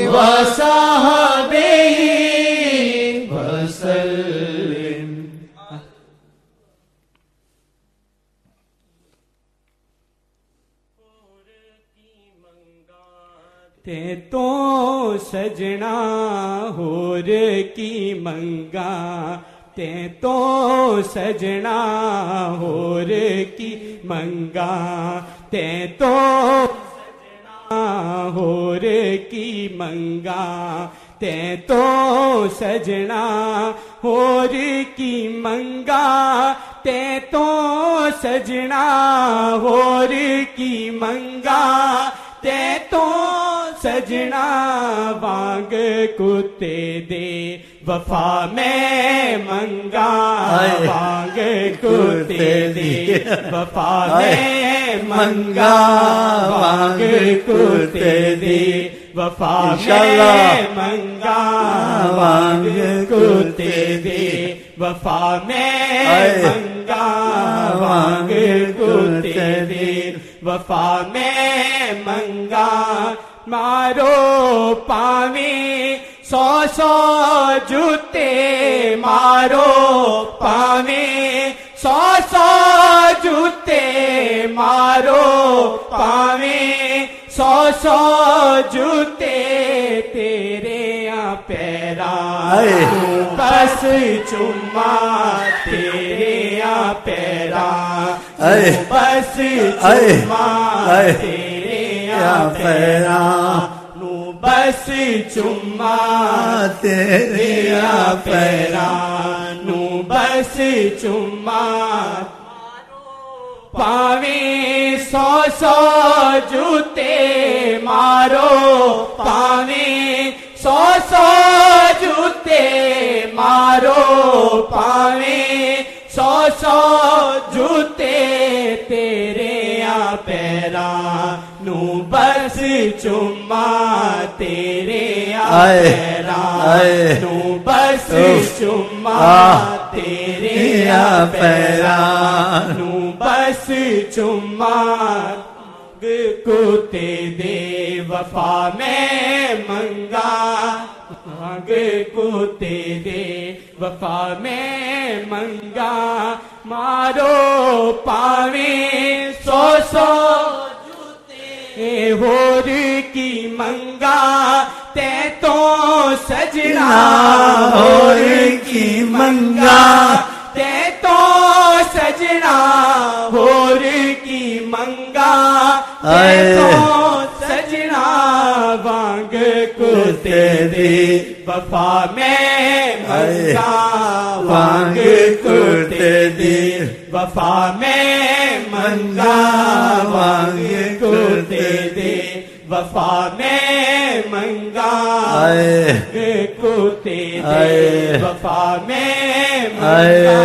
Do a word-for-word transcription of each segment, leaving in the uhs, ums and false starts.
وصحبه وسلم. تے تو سجنا ہور کی منگا، تے تو سجنا ہور کی منگا، تے تو سجنا ہور کی منگا، تے تو سجنا ہور کی منگا، تے تو سجنا ہور کی منگا، تے تو سجنا وانگ کتے دے وفا میں منگا، وانگ کتے دے وفا میں منگا، وانگ کتے دے وفا میں منگا، وانگ کتے دے وفا میں منگا، وانگ کتے دے وفا میں منگا. مارو پاویں سو سو جوتے، مارو پاویں سو سو جوتے، مارو پاویں سو سو جوتے، تیرے پیرا بس چما، تیرے پیرا بس چما، تیرے پیرا نو بس چما، تیرے پیرا نو بس چما. پاویں سو سو جوتے، مارو پاویں سو سو جوتے، مارو پاویں سو سو جوتے، تیرے پیرا نو بس چما، تیرے پیرا نو بس چما، تیرے پیرا نو بس چما. کتے دے وفا میں منگا، وانگ کتے دے وفا میں منگا، مارو پاویں سو سو جوتے ہور کی منگا، تے تو سجنا ہور کی منگا، تے تو سجنا ہور کی منگا، تے تو سجنا وانگ کتے دے وفا میں منگا، وانگ کتے دے وفا میں منگا، وانگ کتے دے وفا میں منگا، کتے دے وفا میں منگا.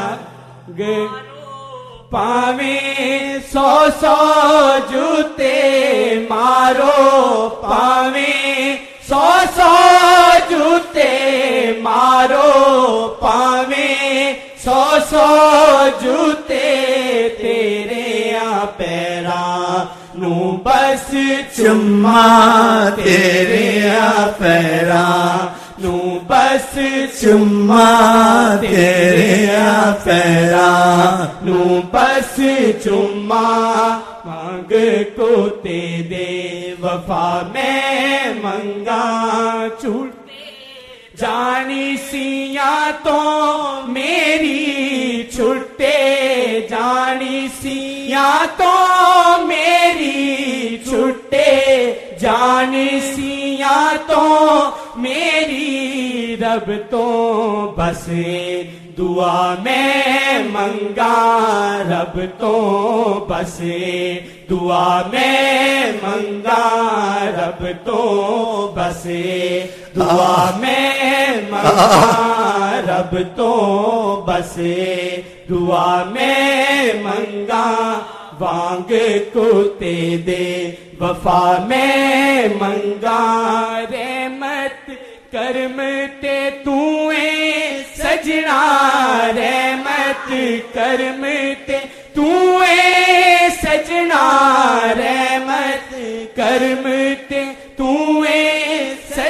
پاویں سو سو جوتے، مارو پاویں سو سو جوتے، مارو پاویں سو سو جوتے، تیرے پیرا نو بس چما، تیرے پیرا نو بس چما، تیرے پیرا نو بس چما. مانگ کوتے دے وفا میں منگا، چھوٹے جانی سیاں تو میری، چھٹے جانی سیاں تو میری، چھٹے جانی سیاں تو میری، رب تو بس دعا میں منگا، رب تو بس دعا میں منگا، رب تو بس دعا میں منگا، رب تو بس دعا میں منگا. وانگ کتے دے وفا میں منگا، رحمت کرم تے توئے سجنا، رحمت کرم تے توئے سجنا، رحمت کرم تے توئے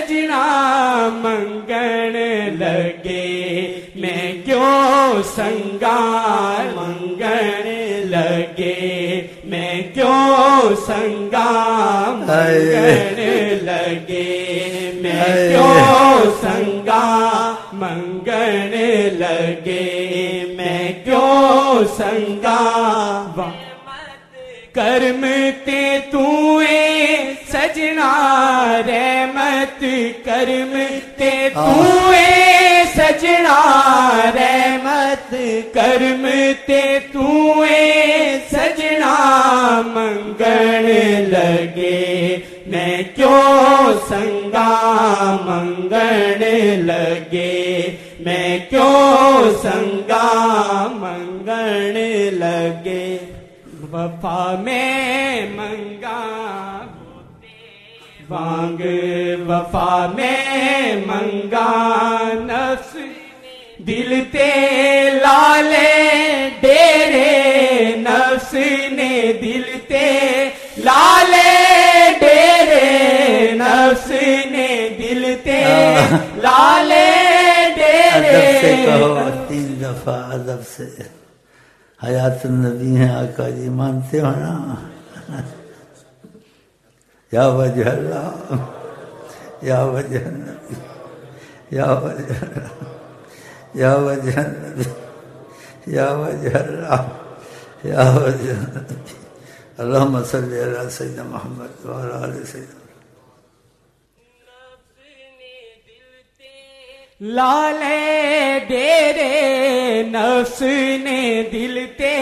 سنگا منگن لگے میں کیوں سنگا منگن لگے میں کیوں سنگا منگن لگے میں کیوں سنگا کرم تے توئے سجنا رحمت کرم تے توئے سجنا رحمت کرم تے توئے سجنا منگن لگے میں کیوں سنگا منگن لگے میں کیوں سنگا منگن لگے وفا میں منگا وانگ وفا میں منگا نفس دل تے لالے ڈیرے نفس نے دل تے لالے ڈیرے نفس نے دل تے لالے ڈیرے ادب سے کہو تین دفعہ ادب سے حیات النبی ہیں آقا جی مانتے ہو نا یا وجہ اللہ یا وجہ النبی یا وجہ اللہ یا وجہ النبی یا وجہ اللہ یا وجہ النبی اللہم صلی علی سیدنا محمد وعلی آل سیدنا لالے ڈیرے نفس نے دل تے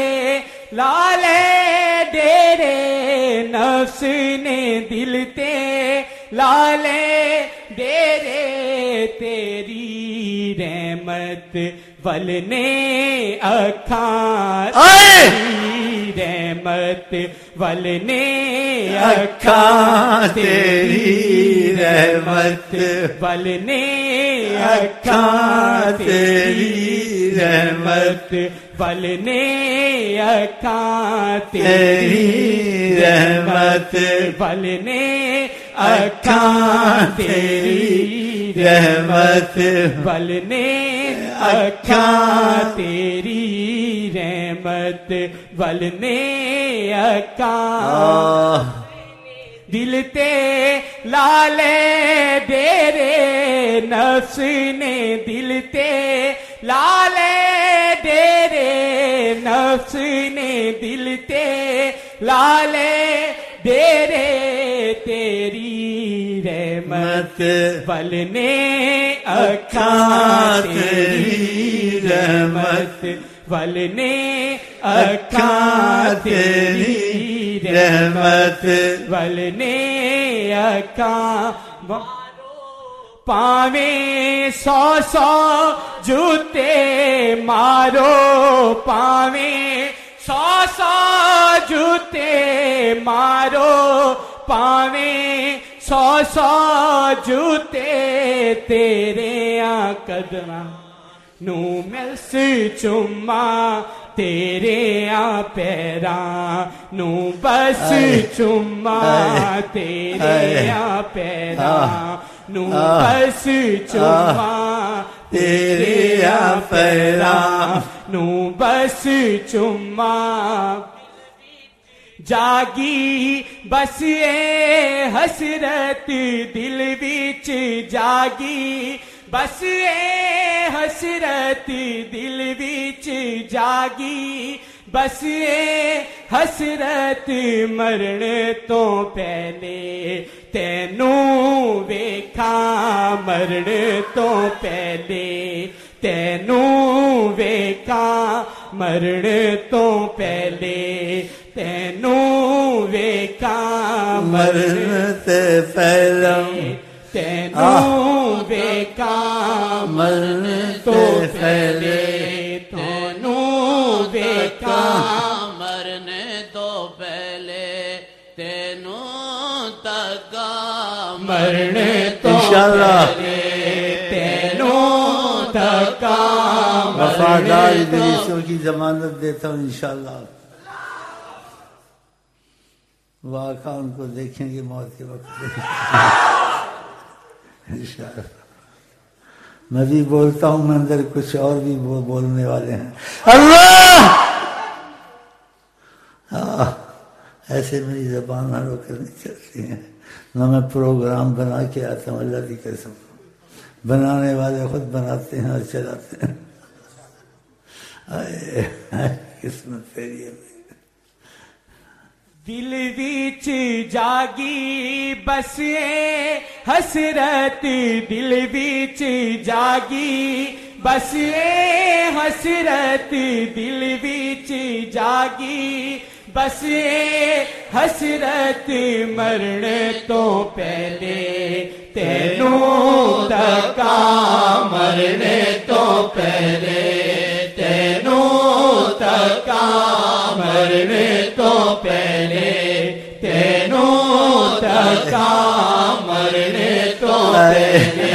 لالے ڈیرے نفس نے دل تے لالے ڈیرے تیری رحمت ولنے اکھاں تیری رحمت ولنے اکھاں تیری رحمت ولنے اکھاں تیری رحمت ولنے اکھاں تیری رحمت ولنے اکھاں تیری رحمت ولنے اکھاں تیری رحمت ولنے اکھاں دل تے لالے ڈیرے نفس نے دل تے لالے ڈیرے نفس نے دل تے لالے ڈیرے تیری رحمت ولنے اکھاں تیری رحمت ولنے اکھاں تیری رحمت ولنے اکھاں پاویں سو سو جوتے مارو پاویں سو سو جوتے مارو پاویں سو سو جوتے تیرے آ قدماں نو ملس چما تیرے آ پیراں نو بس چما تیرے آ پیراں نو بس چما تیرے آ پیراں نو بس چما جاگی بس اے حسرت دل وچ جاگی بس اے حسرت دل وچ جاگی بس اے حسرت مرن تو پہلے تینوں ویکھاں مرن تو پہلے تینوں ویکھاں مرن تو پہلے تینوں ویکھاں مرن تے پہلے تینوں ویکھاں مرن تو پہلے تینوں ویکھاں مرن تو پہلے تینوں تکا مرن تو انشاءاللہ تینوں تکا وفادار ادریسوں کی ضمانت دیتا ہوں انشاءاللہ واقعہ ان کو دیکھیں گے موت کے وقت انشاءاللہ میں بھی بولتا ہوں، میں اندر کچھ اور بھی بولنے والے ہیں. اللہ آہ ایسے میری زبان ہر وقت نہیں چلتی ہے، نہ میں پروگرام بنا کے آتا ہوں، اللہ کی قسم بنانے والے خود بناتے ہیں اور چلاتے ہیں. قسمت تیری ہے. دل ویچ جاگی بس اے حسرت، دل ویچ جاگی بس اے حسرت، دل ویچ جاگی بس اے حسرت، مرن تو پہلے تینوں تکا، مرن تو پہلے تینوں تکا، مرن تو پہلے تینوں تکا، مرن تو پہلے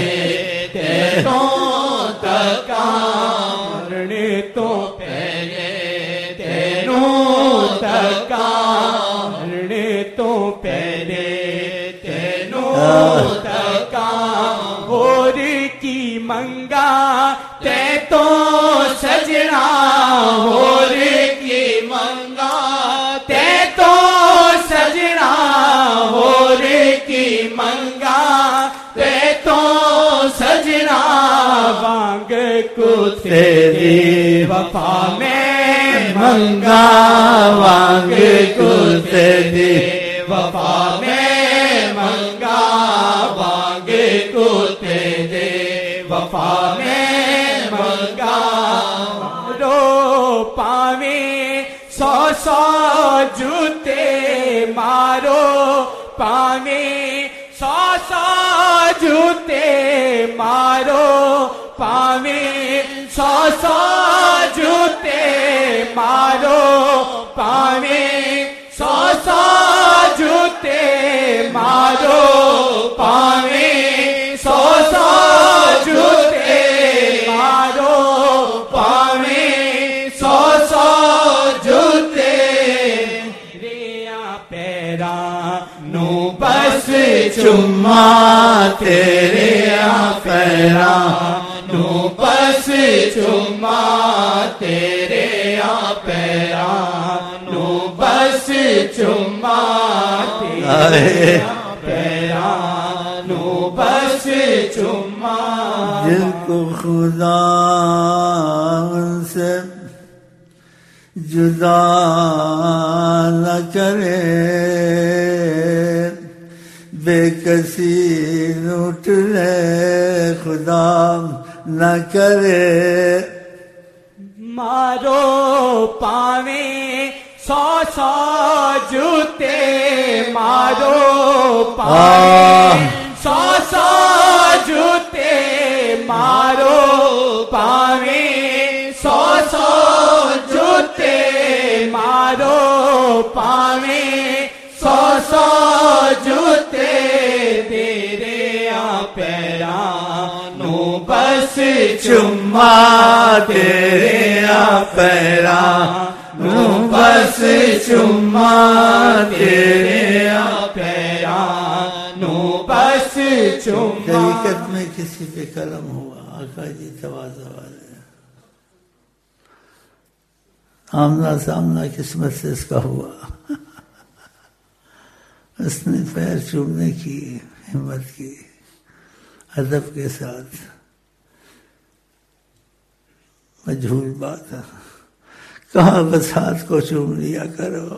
تینوں تکا، مرن تو پہلے تینوں تکا، مرن تو پہلے تینوں تکا، اور کی منگا تے تو سجنا، اور کی منگا تے تو سجنا، اور کی منگا تے تو سجنا، وانگ کو تیری وفا میں منگا، وانگ کو تیری وفا میں منگا، وانگ کو تیری وفا میں منگا، رو پاویں سو سو جوتے مارو، پاویں سو سو جوتے مارو، پاویں سو سو جوتے مارو، پاویں سو سو جوتے مارو، پاویں سو سو جوتے مارو، پاویں سو سو جوتے، ریا پیرا نو بس چما، تیرے پیرا نو بس چما، تیرے پیرا نو بس چما، تیرے پیرا نو بس چما، دل کو خدا سے جدا نہ کرے، بے کسی لوٹ لے خدا نہ کرے، مارو پاویں سو سو جوتے مارو، پاویں سو سو جوتے مارو، پاویں سو سو جوتے مارو، پاویں سو سو جوتے، تیرے پیرا نو بس چما، تیرے پیرا نو بس چما، تیرے پیرا نو بس چما. طریقت میں کسی پہ کرم ہوا، آقا جی تواضع والے، آمنا سامنا قسمت سے اس کا ہوا، اس نے پیر چومنے کی ہمت کی ادب کے ساتھ. مجھول بات ہے، کہاں بس ہاتھ کو چوم لیا کرو.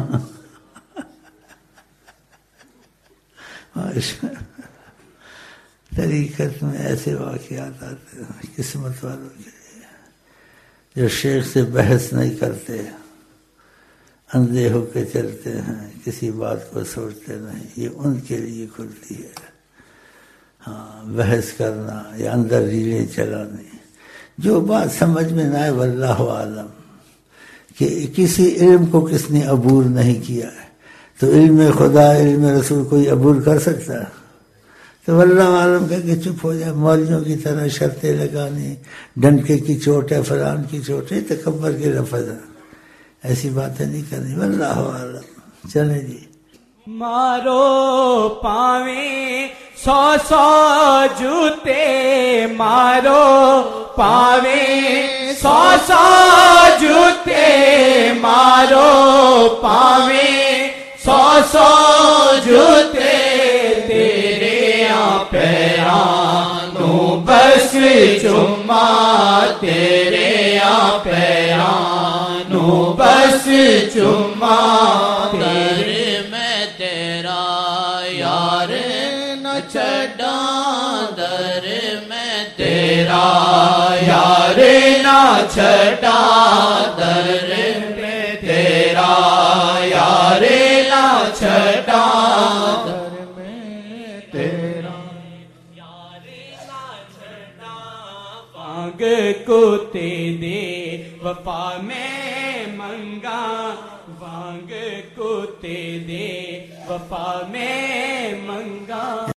طریقت میں ایسے واقعات آتے ہیں قسمت والوں کے لیے، جو شیخ سے بحث نہیں کرتے، اندھے ہو کے چلتے ہیں، کسی بات کو سوچتے نہیں، یہ ان کے لیے کھلتی ہے. ہاں بحث کرنا یا اندر ریلیں چلانی، جو بات سمجھ میں نہ آئے واللہ عالم، کہ کسی علم کو کس نے عبور نہیں کیا ہے، تو علم خدا علم رسول کوئی عبور کر سکتا ہے؟ تو واللہ عالم کہہ کے چپ ہو جائے. مولویوں کی طرح شرطیں لگانی، ڈنکے کی چوٹ ہے، فلان کی چوٹ ہے، تکبر کے لفظ ہے، ایسی باتیں نہیں کرنی. واللہ عالم. چلیں جی. مارو پاویں سو سو جوتے مارو پاوے سو سو جوتے مارو پاوے سو سو جوتے تیرے پیران نو بس چما تیرے پیران نو بس چما تیرے میں تیرا یار نہ چھڈا در میں تیرا یار نہ چھڈا در میں تیرا یار نہ چھڈا در میں تیرا یار نہ چھڈا بانگ کوتے دے وفا میں منگا بانگ کوتے دے وفا میں منگا